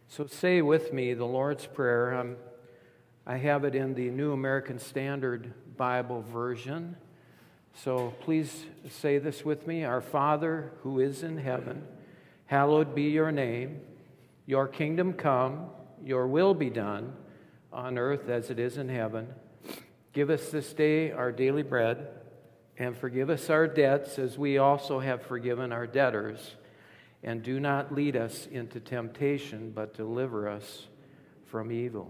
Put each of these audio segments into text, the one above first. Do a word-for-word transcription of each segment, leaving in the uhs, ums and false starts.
So say with me the Lord's Prayer. Um, I have it in the New American Standard Bible version. So please say this with me. Our Father who is in heaven, hallowed be your name. Your kingdom come, your will be done, on earth as it is in heaven. Give us this day our daily bread, and forgive us our debts as we also have forgiven our debtors. And do not lead us into temptation, but deliver us from evil.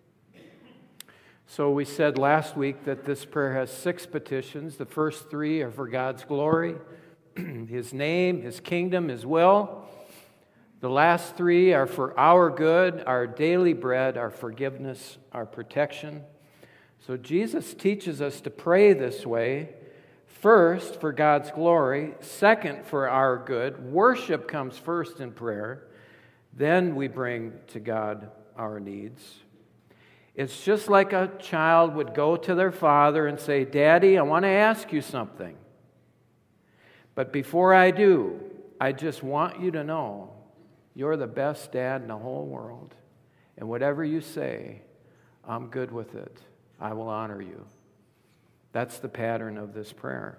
So we said last week that this prayer has six petitions. The first three are for God's glory, His name, His kingdom, His will. The last three are for our good, our daily bread, our forgiveness, our protection. So Jesus teaches us to pray this way. First, for God's glory. Second, for our good. Worship comes first in prayer. Then we bring to God our needs. It's just like a child would go to their father and say, "Daddy, I want to ask you something. But before I do, I just want you to know you're the best dad in the whole world. And whatever you say, I'm good with it. I will honor you." That's the pattern of this prayer.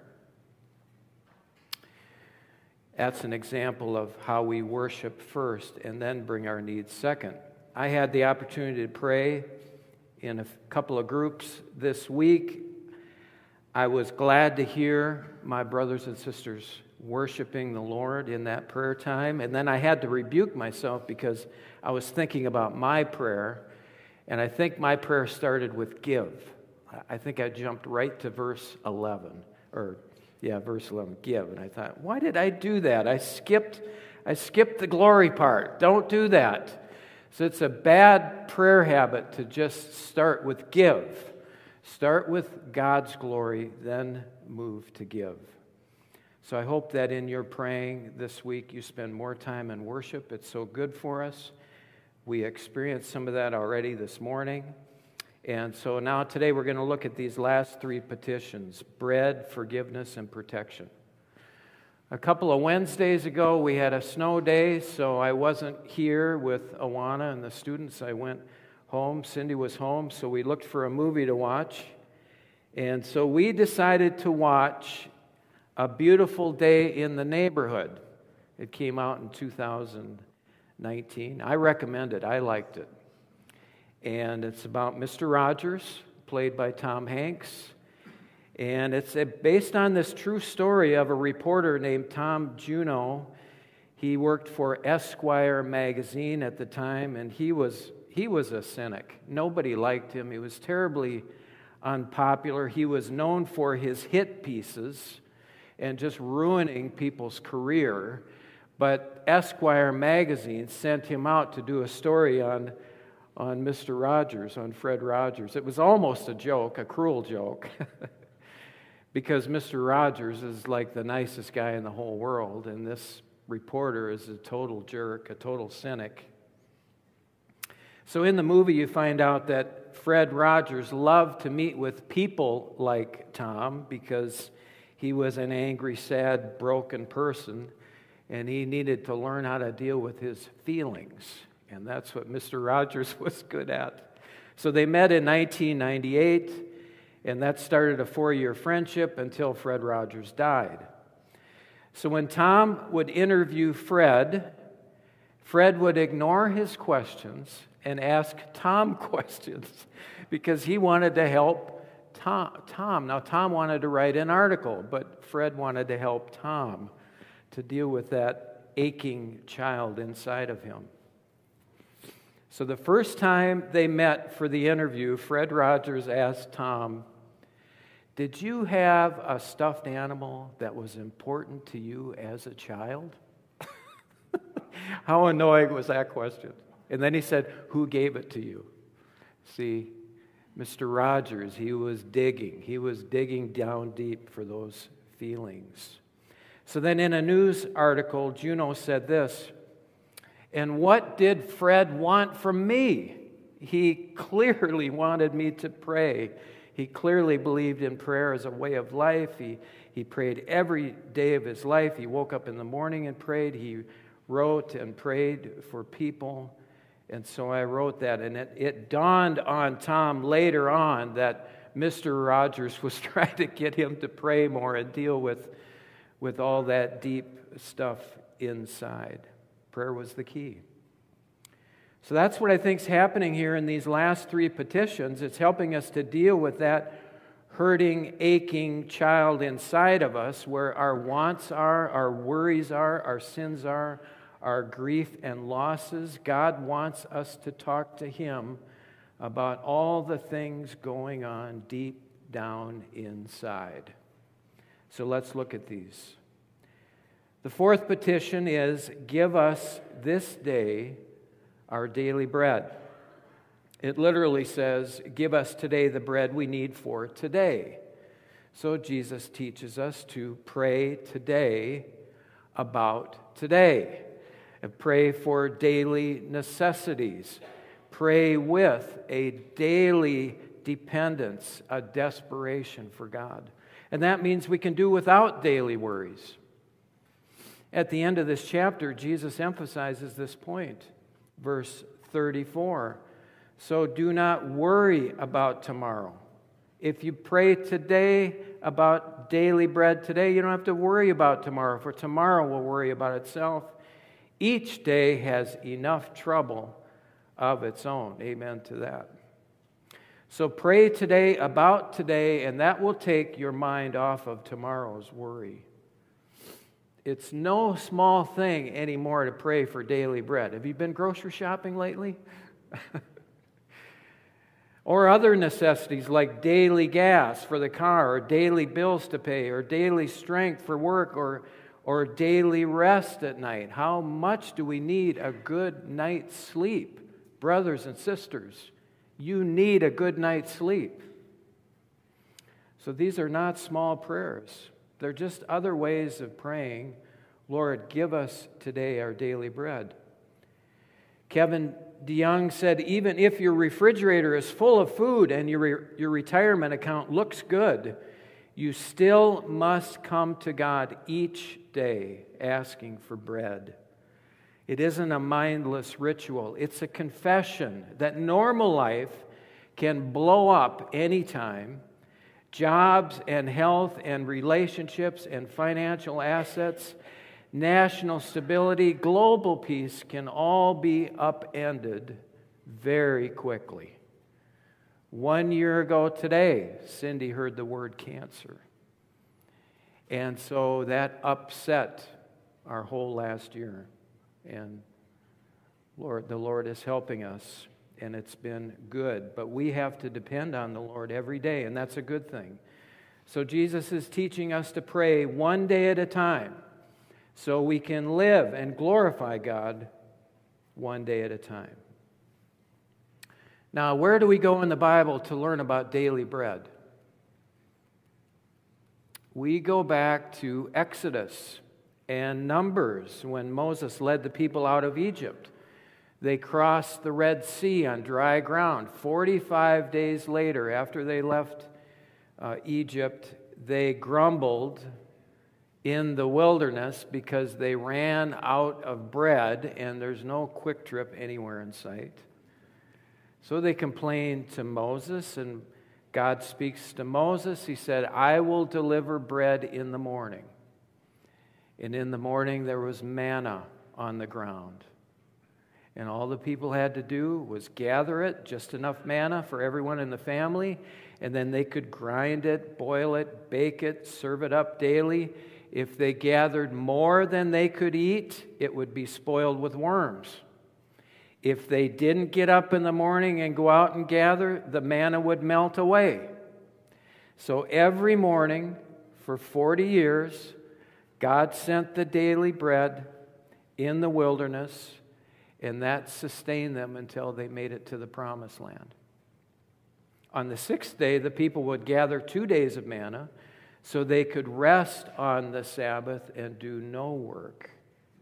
That's an example of how we worship first and then bring our needs second. I had the opportunity to pray in a couple of groups this week. I was glad to hear my brothers and sisters worshiping the Lord in that prayer time. And then I had to rebuke myself because I was thinking about my prayer. And I think my prayer started with give. I think I jumped right to verse eleven, or yeah, verse eleven, give. And I thought, why did I do that? I skipped, I skipped the glory part. Don't do that. So it's a bad prayer habit to just start with give. Start with God's glory, then move to give. So I hope that in your praying this week you spend more time in worship. It's so good for us. We experienced some of that already this morning. And so now today we're going to look at these last three petitions: bread, forgiveness, and protection. A couple of Wednesdays ago we had a snow day, so I wasn't here with Awana and the students. I went home. Cindy was home, so we looked for a movie to watch. And so we decided to watch A Beautiful Day in the Neighborhood. It came out in two thousand nineteen. I recommend it. I liked it. And it's about Mister Rogers, played by Tom Hanks. And it's based on this true story of a reporter named Tom Juneau. He worked for Esquire magazine at the time, and he was he was a cynic. Nobody liked him. He was terribly unpopular. He was known for his hit pieces and just ruining people's career. But Esquire magazine sent him out to do a story on on Mister Rogers, on Fred Rogers. It was almost a joke, a cruel joke, because Mister Rogers is like the nicest guy in the whole world, and this reporter is a total jerk, a total cynic. So in the movie you find out that Fred Rogers loved to meet with people like Tom because he was an angry, sad, broken person, and he needed to learn how to deal with his feelings. And that's what Mister Rogers was good at. So they met in nineteen ninety-eight, and that started a four-year friendship until Fred Rogers died. So when Tom would interview Fred, Fred would ignore his questions and ask Tom questions because he wanted to help Tom. Tom. Now, Tom wanted to write an article, but Fred wanted to help Tom to deal with that aching child inside of him. So the first time they met for the interview, Fred Rogers asked Tom, "Did you have a stuffed animal that was important to you as a child?" How annoying was that question? And then he said, "Who gave it to you?" See, Mister Rogers, he was digging. He was digging down deep for those feelings. So then in a news article, Juneau said this, "And what did Fred want from me? He clearly wanted me to pray. He clearly believed in prayer as a way of life. He, he prayed every day of his life. He woke up in the morning and prayed. He wrote and prayed for people. And so I wrote that, and it, it dawned on Tom later on that Mister Rogers was trying to get him to pray more and deal with, with all that deep stuff inside. Prayer was the key. So that's what I think is happening here in these last three petitions. It's helping us to deal with that hurting, aching child inside of us where our wants are, our worries are, our sins are, our grief and losses. God wants us to talk to Him about all the things going on deep down inside. So let's look at these. The fourth petition is, give us this day our daily bread. It literally says, give us today the bread we need for today. So Jesus teaches us to pray today about today. And pray for daily necessities. Pray with a daily dependence, a desperation for God. And that means we can do without daily worries. At the end of this chapter, Jesus emphasizes this point. Verse thirty-four. So do not worry about tomorrow. If you pray today about daily bread today, you don't have to worry about tomorrow, for tomorrow will worry about itself. Each day has enough trouble of its own. Amen to that. So pray today about today, and that will take your mind off of tomorrow's worry. It's no small thing anymore to pray for daily bread. Have you been grocery shopping lately? Or other necessities like daily gas for the car, or daily bills to pay, or daily strength for work, or or daily rest at night. How much do we need a good night's sleep? Brothers and sisters, you need a good night's sleep. So these are not small prayers. They're just other ways of praying, Lord, give us today our daily bread. Kevin DeYoung said, even if your refrigerator is full of food and your, re- your retirement account looks good, you still must come to God each day asking for bread. It isn't a mindless ritual. It's a confession that normal life can blow up anytime. Jobs and health and relationships and financial assets, national stability, global peace can all be upended very quickly. One year ago today, Cindy heard the word cancer. And so that upset our whole last year. And Lord, the Lord is helping us, and it's been good. But we have to depend on the Lord every day, and that's a good thing. So Jesus is teaching us to pray one day at a time so we can live and glorify God one day at a time. Now, where do we go in the Bible to learn about daily bread? We go back to Exodus and Numbers when Moses led the people out of Egypt. They crossed the Red Sea on dry ground. forty-five days later, after they left uh, Egypt, they grumbled in the wilderness because they ran out of bread and there's no Quick Trip anywhere in sight. So they complained to Moses, and God speaks to Moses. He said, I will deliver bread in the morning. And in the morning there was manna on the ground. And all the people had to do was gather it, just enough manna for everyone in the family, and then they could grind it, boil it, bake it, serve it up daily. If they gathered more than they could eat, it would be spoiled with worms. If they didn't get up in the morning and go out and gather, the manna would melt away. So every morning for forty years, God sent the daily bread in the wilderness, and that sustained them until they made it to the promised land. On the sixth day, the people would gather two days of manna so they could rest on the Sabbath and do no work.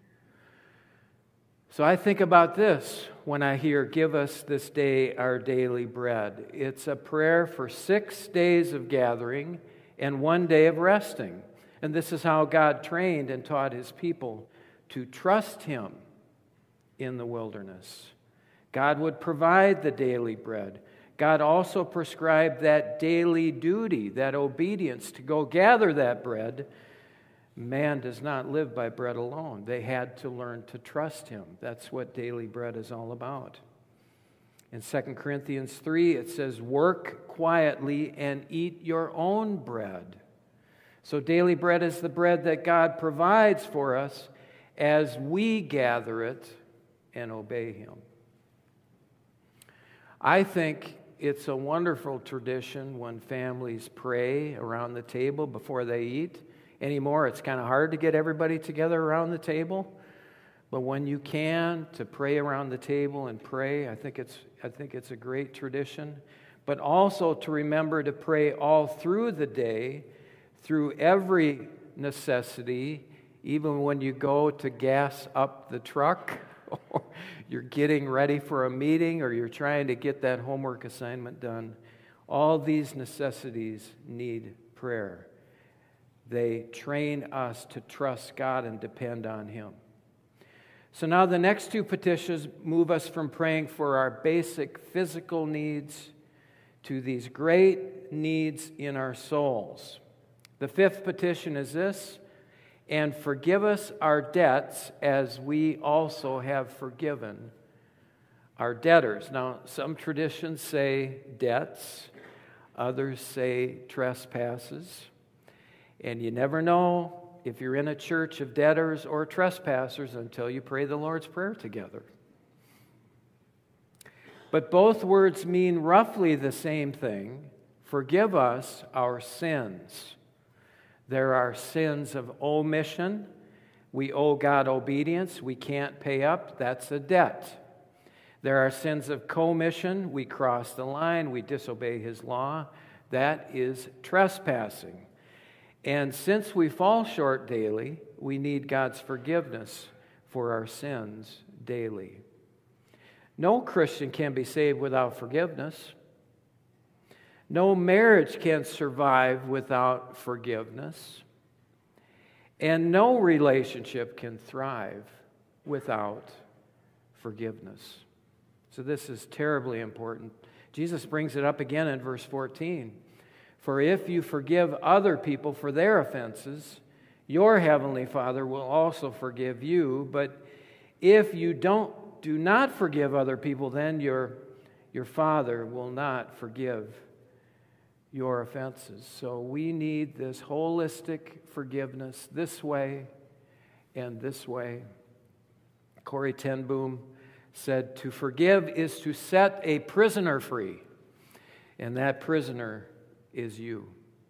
So I think about this when I hear, give us this day our daily bread. It's a prayer for six days of gathering and one day of resting. And this is how God trained and taught His people to trust Him in the wilderness. God would provide the daily bread. God also prescribed that daily duty, that obedience to go gather that bread. Man does not live by bread alone. They had to learn to trust him. That's what daily bread is all about. In Second Corinthians three, it says, work quietly and eat your own bread. So daily bread is the bread that God provides for us as we gather it and obey him. I think it's a wonderful tradition when families pray around the table before they eat. Anymore, it's kind of hard to get everybody together around the table. But when you can, to pray around the table and pray, I think it's I think it's a great tradition. But also to remember to pray all through the day, through every necessity, even when you go to gas up the truck, or you're getting ready for a meeting, or you're trying to get that homework assignment done. All these necessities need prayer. They train us to trust God and depend on him. So now the next two petitions move us from praying for our basic physical needs to these great needs in our souls. The fifth petition is this: and forgive us our debts as we also have forgiven our debtors. Now, some traditions say debts, others say trespasses. And you never know if you're in a church of debtors or trespassers until you pray the Lord's Prayer together. But both words mean roughly the same thing. Forgive us our sins. There are sins of omission. We owe God obedience. We can't pay up. That's a debt. There are sins of commission. We cross the line. We disobey his law. That is trespassing. And since we fall short daily, we need God's forgiveness for our sins daily. No Christian can be saved without forgiveness. No marriage can survive without forgiveness. And no relationship can thrive without forgiveness. So this is terribly important. Jesus brings it up again in verse fourteen. For if you forgive other people for their offenses, your heavenly Father will also forgive you. But if you don't do not forgive other people, then your, your Father will not forgive your offenses. So we need this holistic forgiveness this way and this way. Corrie ten Boom said, to forgive is to set a prisoner free, and that prisoner is you.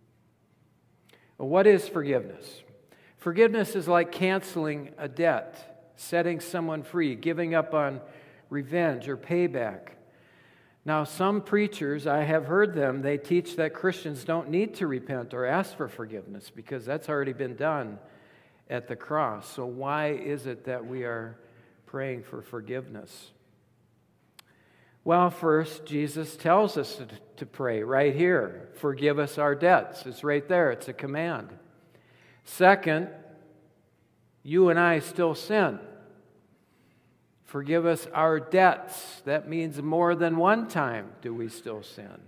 Well, what is forgiveness? Forgiveness is like canceling a debt, setting someone free, giving up on revenge or payback. Now, some preachers, I have heard them, they teach that Christians don't need to repent or ask for forgiveness because that's already been done at the cross. So why is it that we are praying for forgiveness? Well, first, Jesus tells us to, to pray right here. Forgive us our debts. It's right there. It's a command. Second, you and I still sin. Forgive us our debts. That means more than one time do we still sin.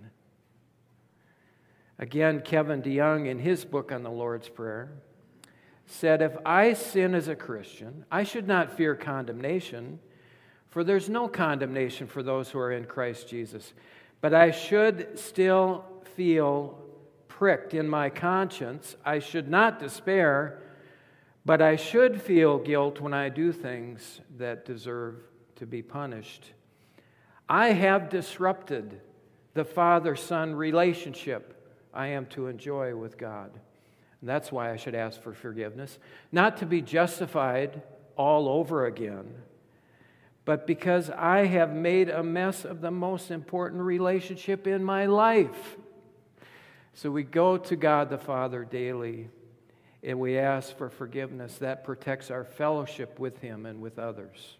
Again, Kevin DeYoung, in his book on the Lord's Prayer, said, if I sin as a Christian, I should not fear condemnation, for there's no condemnation for those who are in Christ Jesus. But I should still feel pricked in my conscience. I should not despair, but I should feel guilt when I do things that deserve to be punished. I have disrupted the father-son relationship I am to enjoy with God. And that's why I should ask for forgiveness. Not to be justified all over again, but because I have made a mess of the most important relationship in my life. So we go to God the Father daily, and we ask for forgiveness. That protects our fellowship with him and with others.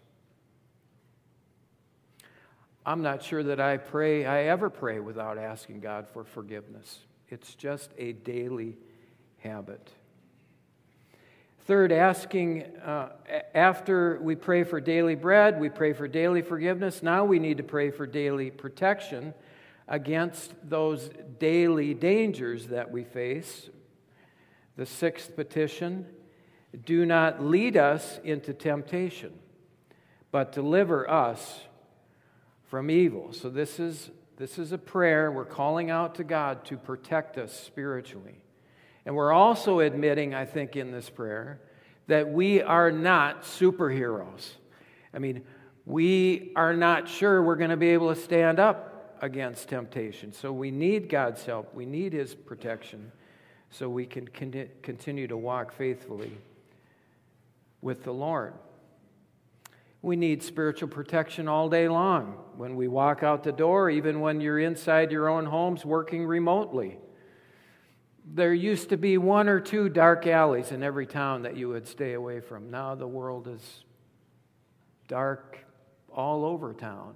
I'm not sure that I pray, I ever pray without asking God for forgiveness. It's just a daily habit. Third, asking, uh, after we pray for daily bread, we pray for daily forgiveness. Now we need to pray for daily protection against those daily dangers that we face. The sixth petition, do not lead us into temptation, but deliver us from evil. So this is, this is a prayer. We're calling out to God to protect us spiritually. And we're also admitting, I think, in this prayer, that we are not superheroes. I mean, we are not sure we're going to be able to stand up against temptation. So we need God's help. We need His protection so we can con- continue to walk faithfully with the Lord. We need spiritual protection all day long. When we walk out the door, even when you're inside your own homes working remotely. There used to be one or two dark alleys in every town that you would stay away from. Now the world is dark all over town.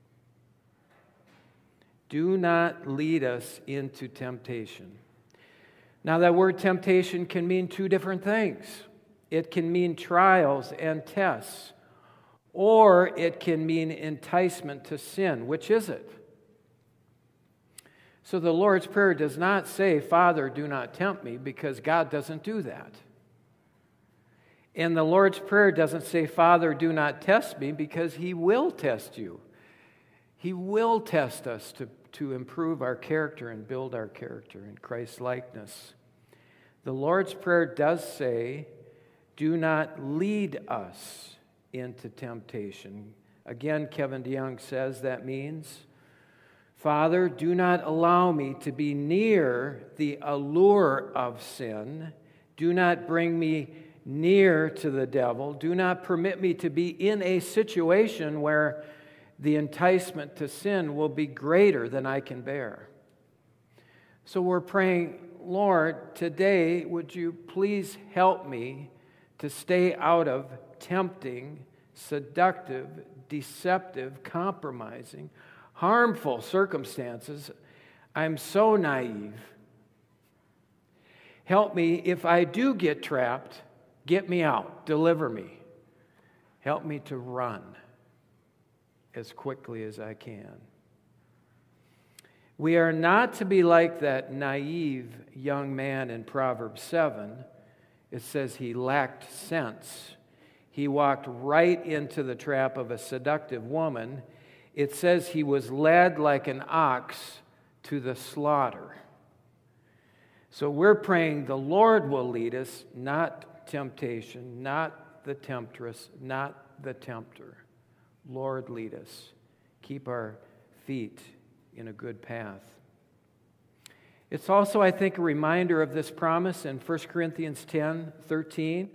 Do not lead us into temptation. Now that word temptation can mean two different things. It can mean trials and tests, or it can mean enticement to sin. Which is it? So the Lord's Prayer does not say, Father, do not tempt me, because God doesn't do that. And the Lord's Prayer doesn't say, Father, do not test me, because He will test you. He will test us to, to improve our character and build our character in Christ's likeness. The Lord's Prayer does say, do not lead us into temptation. Again, Kevin DeYoung says that means, Father, do not allow me to be near the allure of sin. Do not bring me near to the devil. Do not permit me to be in a situation where the enticement to sin will be greater than I can bear. So we're praying, Lord, today would you please help me to stay out of tempting, seductive, deceptive, compromising, harmful circumstances. I'm so naive. Help me, if I do get trapped, get me out, deliver me. Help me to run as quickly as I can. We are not to be like that naive young man in Proverbs seven. It says he lacked sense. He walked right into the trap of a seductive woman. It says he was led like an ox to the slaughter. So we're praying the Lord will lead us, not temptation, not the temptress, not the tempter. Lord, lead us. Keep our feet in a good path. It's also, I think, a reminder of this promise in First Corinthians ten thirteen.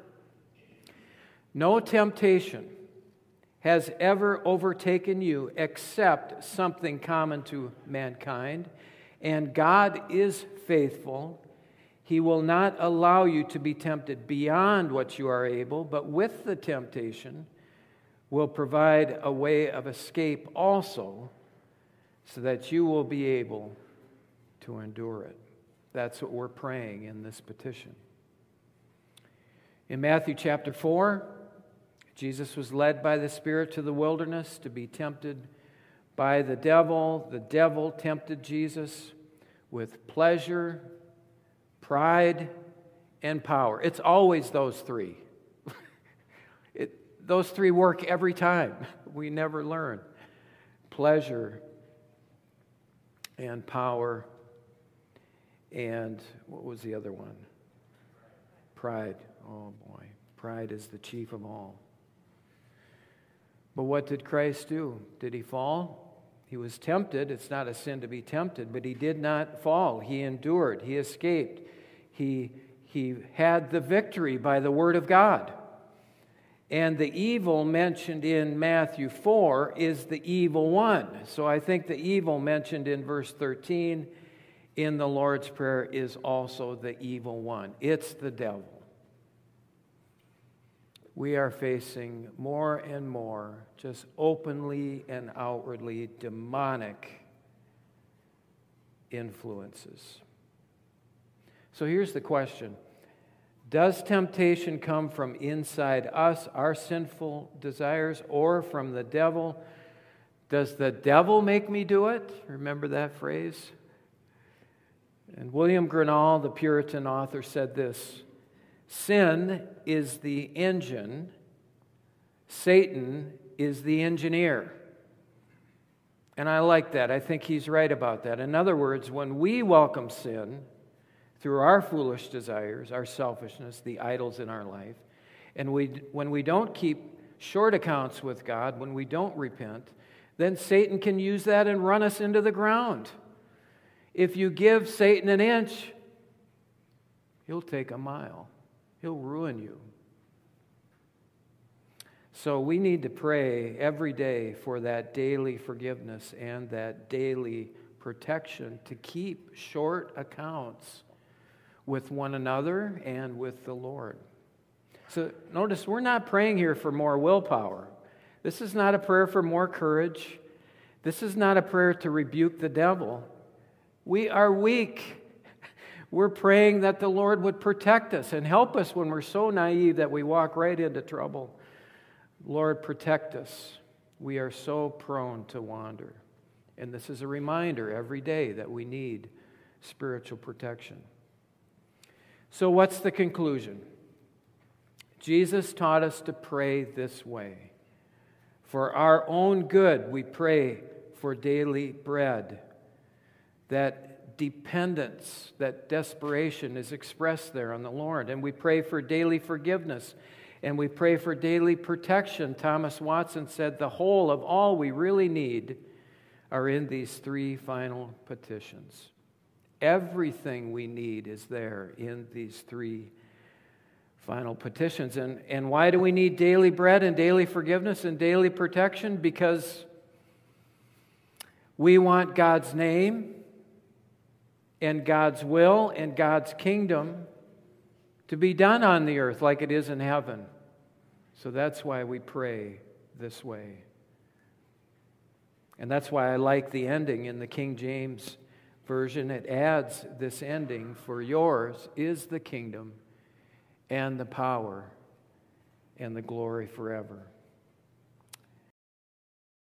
No temptation has ever overtaken you except something common to mankind, and God is faithful. He will not allow you to be tempted beyond what you are able, but with the temptation will provide a way of escape also, so that you will be able to endure it. That's what we're praying in this petition. In Matthew chapter four, Jesus was led by the Spirit to the wilderness to be tempted by the devil. The devil tempted Jesus with pleasure, pride, and power. It's always those three. it, those three work every time. We never learn. Pleasure and power, and what was the other one? Pride. Oh boy, pride is the chief of all. But what did Christ do? Did he fall? He was tempted. It's not a sin to be tempted, but he did not fall. He endured. He escaped. He, he had the victory by the word of God. And the evil mentioned in Matthew four is the evil one. So I think the evil mentioned in verse thirteen in the Lord's Prayer is also the evil one. It's the devil. We are facing more and more just openly and outwardly demonic influences. So here's the question. Does temptation come from inside us, our sinful desires, or from the devil? Does the devil make me do it? Remember that phrase? And William Gurnall, the Puritan author, said this: sin is the engine, Satan is the engineer. And I like that. I think he's right about that. In other words, when we welcome sin through our foolish desires, our selfishness, the idols in our life, and we, when we don't keep short accounts with God, when we don't repent, then Satan can use that and run us into the ground. If you give Satan an inch, he'll take a mile. He'll ruin you. So we need to pray every day for that daily forgiveness and that daily protection to keep short accounts with one another and with the Lord. So notice, we're not praying here for more willpower. This is not a prayer for more courage. This is not a prayer to rebuke the devil. We are weak. We're praying that the Lord would protect us and help us when we're so naive that we walk right into trouble. Lord, protect us. We are so prone to wander. And this is a reminder every day that we need spiritual protection. So what's the conclusion? Jesus taught us to pray this way. For our own good, we pray for daily bread. That dependence, that desperation is expressed there on the Lord. And we pray for daily forgiveness. And we pray for daily protection. Thomas Watson said the whole of all we really need are in these three final petitions. Everything we need is there in these three final petitions. And, and why do we need daily bread and daily forgiveness and daily protection? Because we want God's name and God's will and God's kingdom to be done on the earth like it is in heaven. So that's why we pray this way. And that's why I like the ending in the King James Version. It adds this ending: for yours is the kingdom and the power and the glory forever.